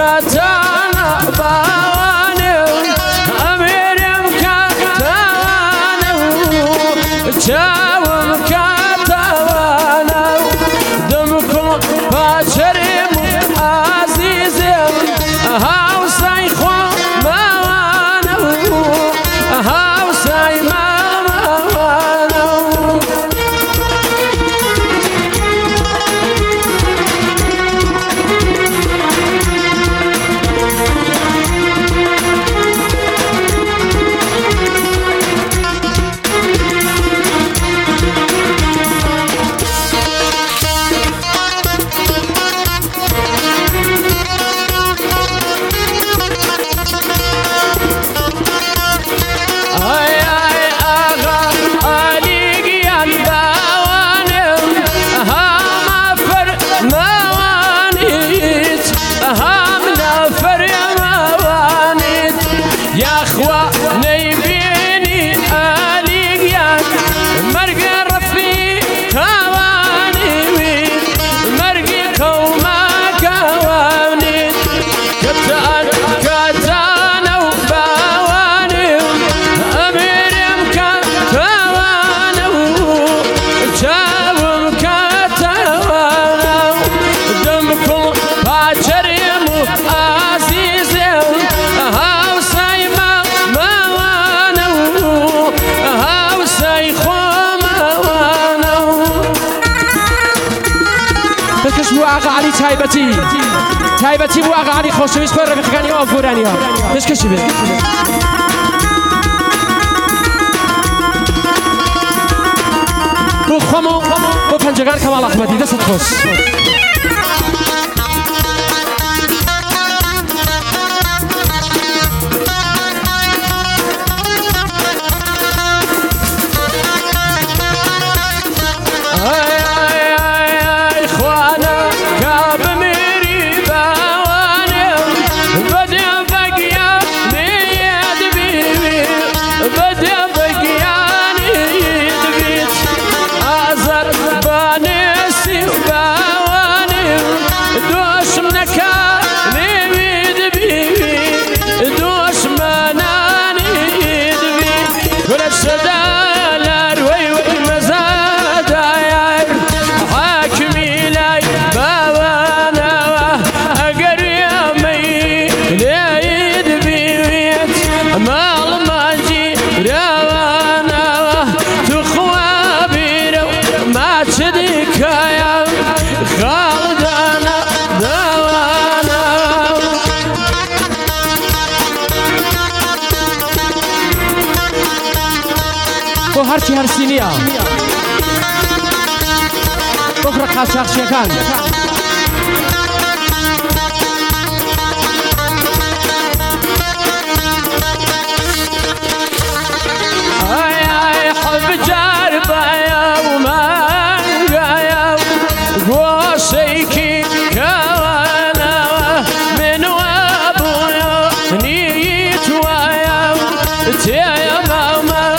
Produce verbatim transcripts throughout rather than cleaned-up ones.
كتانا باواني أميرم كتانا جاوم كتانا دمكم باشرم عزيزم هاو سايخو موانا هاو ساي موانا واقع علي تایبتی تایبتی واقع علي خوشویست خور رفیقانی و آفورانی ها بش کشی بید بود خمو با پنجگار کمال احمدی دست خوش هرچی هر سینیا بخور قاچاق شکن ای ای حب جربه و منگایا گوشی کی کوانا من و ابویا نیت وایا تیا ماما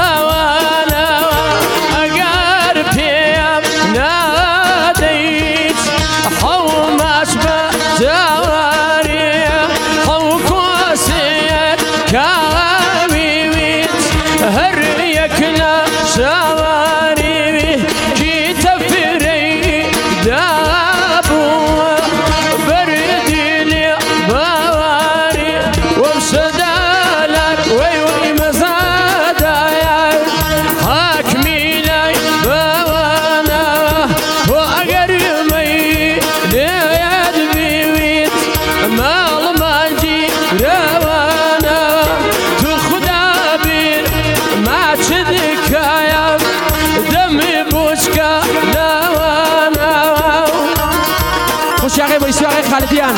خالديان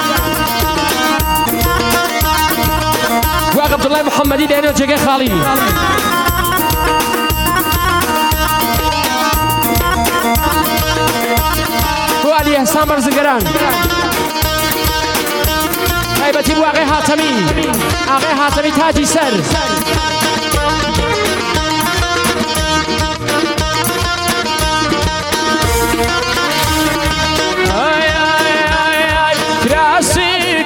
واق عبد الله محمدي دانو جاي خالي وعلي حسام مرزقران هيبتي واقع هاتمي اغي هاتمي تاجي سر Krasi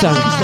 میشنویم.